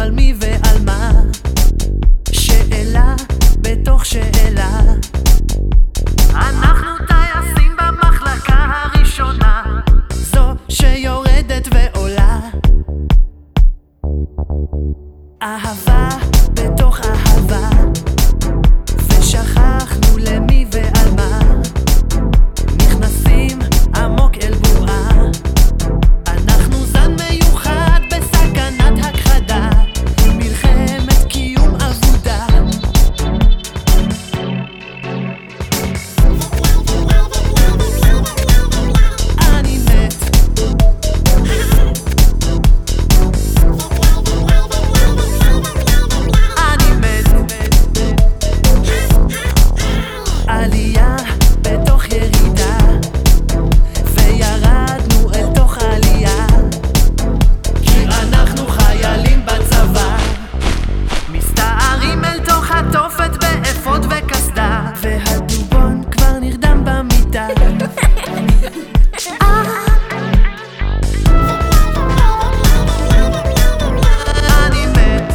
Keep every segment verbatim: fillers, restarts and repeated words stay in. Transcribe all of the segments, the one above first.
על מי ועל מה, שאלה בתוך שאלה. אנחנו טייסים במחלקה הראשונה, זו שיורדת ועולה. אהבה בתוך אהבה, ושכחנו למי ועל מה, נכנסים עמוק אל בועה. אנחנו זן מיוחד בסכנת הכחדה, מלחמת קיום עבודה. אני מת, אני מת. עלייה בתוך ירידה, וירדנו אל תוך העלייה, כי אנחנו חיילים בצבא, מסתערים אל תוך התופת באפוד וקסדה, והדובון כבר נרדם במיטה. אני מת,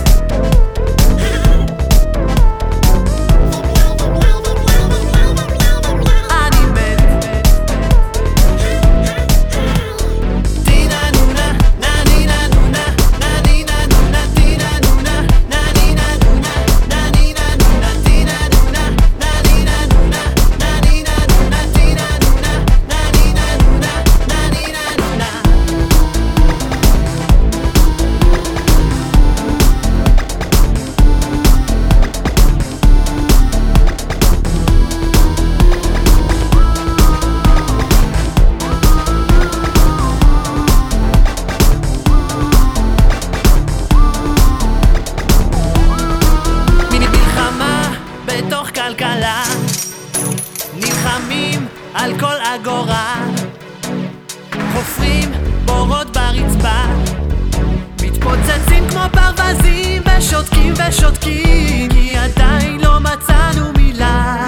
אני מת. טינה נונה, ננינה נונה, ננינה נונה, טינה נונה, ננינה נונה, ננינה נונה, טינה נונה, ננינה נונה, ננינה נונה, טינה נונה, ננינה נונה, ננינה נונה. מיני מלחמה בתוך כלכלה, נלחמים על כל אגורה, חופרים בורות ברצפה, מתפוצצים כמו ברווזים ושותקים ושותקים, כי עדיין לא מצאנו מילה.